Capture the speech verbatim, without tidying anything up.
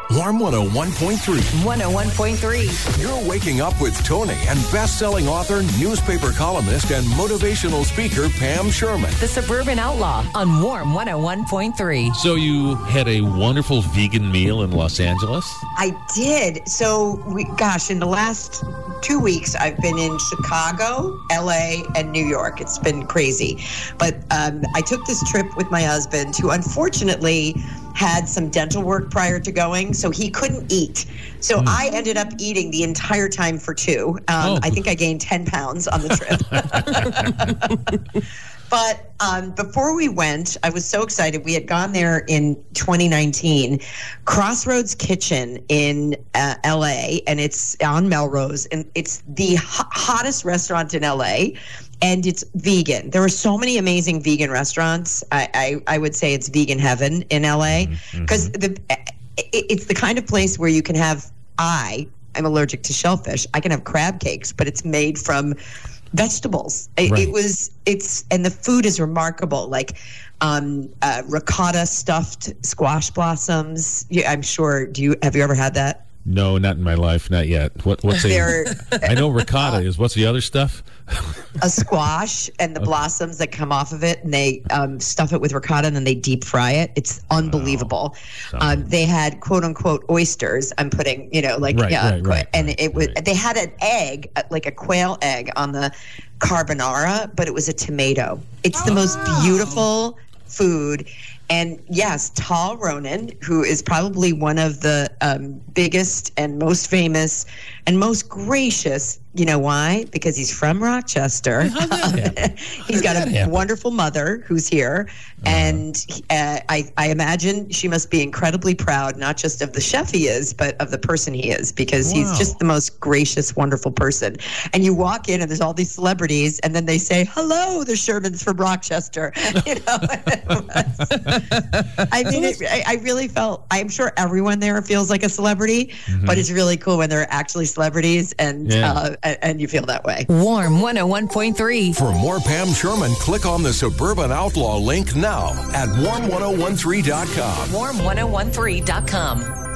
Warm one oh one point three. one oh one point three. You're waking up with Tony and best-selling author, newspaper columnist, and motivational speaker Pam Sherman. The Suburban Outlaw on Warm one oh one point three. So you had a wonderful vegan meal in Los Angeles? I did. So, we, gosh, in the last two weeks, I've been in Chicago, L A, and New York. It's been crazy. But um, I took this trip with my husband, who unfortunately had some dental work prior to going, so he couldn't eat. So mm. I ended up eating the entire time for two. Um, oh. I think I gained ten pounds on the trip. But um, before we went, I was so excited. We had gone there in twenty nineteen, Crossroads Kitchen in uh, L A, and it's on Melrose, and it's the ho- hottest restaurant in L A, and it's vegan. There are so many amazing vegan restaurants. I, I, I would say it's vegan heaven in L A, because mm-hmm. the it, it's the kind of place where you can have, I, I'm allergic to shellfish. I can have crab cakes, but it's made from vegetables. It, right. it was, it's, and the food is remarkable. Like um, uh, ricotta stuffed squash blossoms. Yeah, I'm sure. Do you, have you ever had that? No, not in my life. Not yet. What, what's a, I know ricotta is. What's the other stuff? A squash and the okay. blossoms that come off of it, and they um, stuff it with ricotta and then they deep fry it. It's unbelievable. Wow. Um, they had quote unquote oysters. I'm putting, you know, like, right, yeah, right, right, and right, it was, right. they had an egg, like a quail egg on the carbonara, but it was a tomato. It's oh. the most beautiful food. And yes, Tal Ronan, who is probably one of the um, biggest and most famous and most gracious. You know why? Because he's from Rochester. He's got a happen? wonderful mother who's here. Uh-huh. And uh, I, I imagine she must be incredibly proud, not just of the chef he is, but of the person he is, because wow. he's just the most gracious, wonderful person. And you walk in and there's all these celebrities, and then they say, hello, the Shermans from Rochester. You know, I mean, it, I, I really felt, I'm sure everyone there feels like a celebrity, mm-hmm. but it's really cool when they're actually celebrities, and yeah. uh, and you feel that way. Warm one oh one point three. For more Pam Sherman, click on the Suburban Outlaw link now at warm ten thirteen dot com. warm ten thirteen dot com.